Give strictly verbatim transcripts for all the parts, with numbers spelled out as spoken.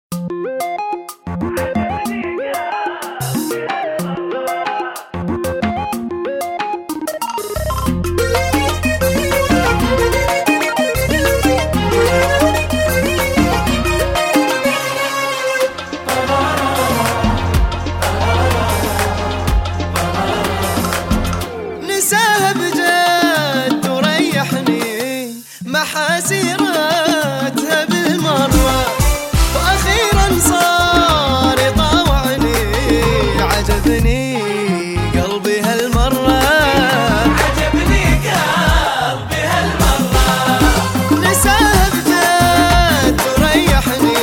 نساها بجد تريحني محاسيراتها بالمرة، وأخيرا صار يطاوعني عجبني قلبي هالمرة، عجبني قلبي هالمرة. نساها بجد تريحني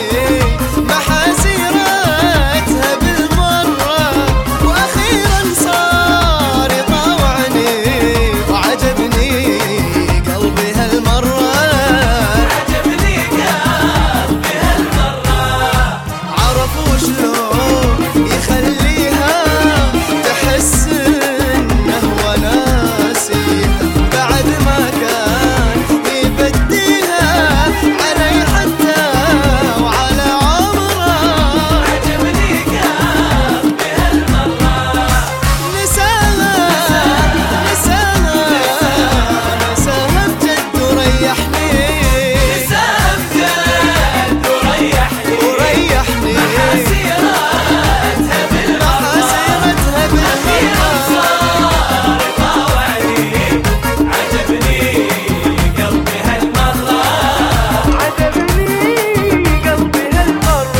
محاسيراتها بالمرة، وأخيرا صار يطاوعني وعجبني قلبي هالمرة، عجبني قلبي هالمرة. عرفوا شلون يخليها تحس انه وناسيها بعد ما كان يبديها علي حتى وعلى عمره، عجبني قلبي هالمرة. نساها نساها نساها بجد تريحني نساها بجد تريحني وريحني محاسيراتها بالمرة، محاسيرتها أخيرا بالمرة، صار يطاوعني عجبني قلبي هالمرة، عجبني قلبي هالمرة.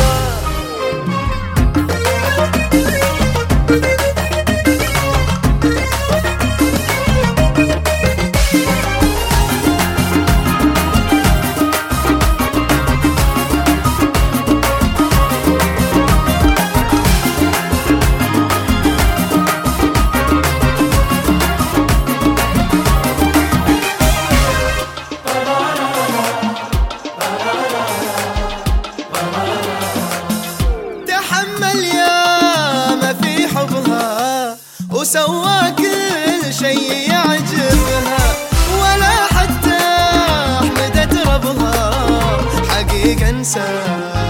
تحمل ياما في حبها وسوى كل شي يعجبها، ولا حتى حمدت ربها حقيقة انسى